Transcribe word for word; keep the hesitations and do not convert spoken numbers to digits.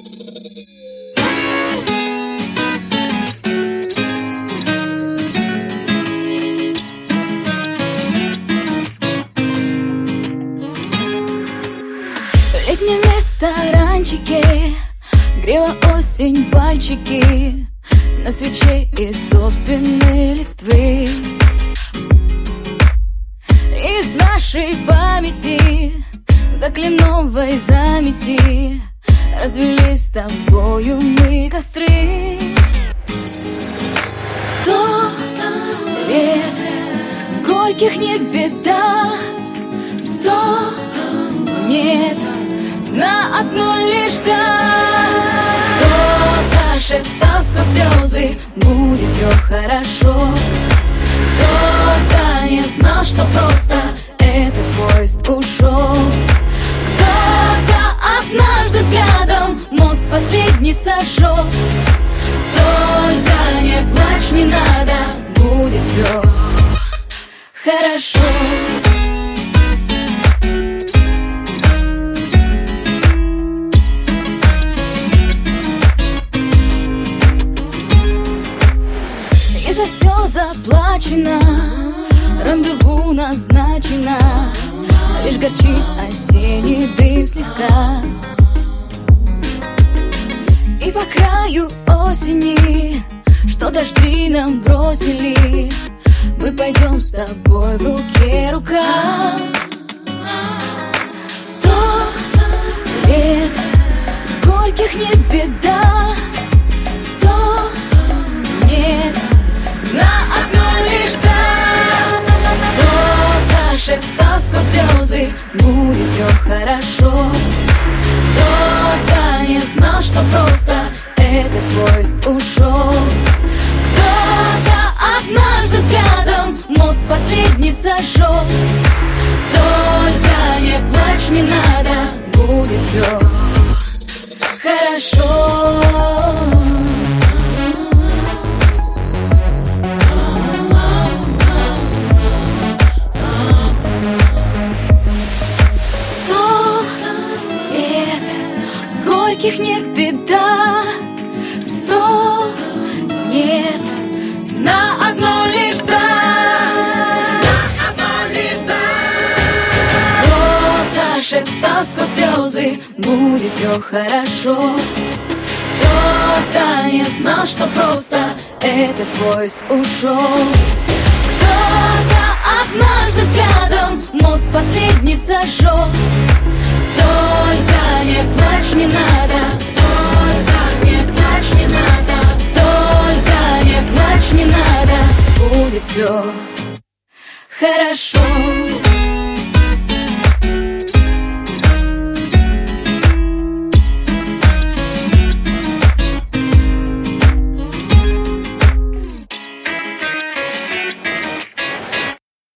В летнем ресторанчике грела осень пальчики на свече из собственной листвы. Из нашей памяти до кленовой замети развели с тобою мы костры. Сто лет горьких не беда, сто нет на одну лишь да. Кто-то шептал сквозь слезы, будет все хорошо. Кто-то не знал, что просто этот поезд ушел. Кто-то однажды взглядом мост последний сошел. Только не плачь, не надо, будет все хорошо. И за все заплачено, рандеву назначено, лишь горчит осенний дым слегка. И по краю осени, что дожди нам бросили, мы пойдем с тобой в руке рука. Сто лет горьких не беда, сто нет на одну лишь да. Кто-то шептал сквозь слезы, будет все хорошо. Кто-то не знал, что просто этот поезд ушел. Кто-то однажды взглядом мост последний сошел. Только не плачь, не надо, будет все хорошо. Горьких не беда, сто нет на одну лишь да. На одну лишь да. Кто-то шептал сквозь слезы, будет все хорошо. Кто-то не знал, что просто этот поезд ушел. Кто-то однажды взглядом мост последний сошел. Только не плачь, не надо, только не плачь, не надо, только не плачь, не надо, будет все хорошо.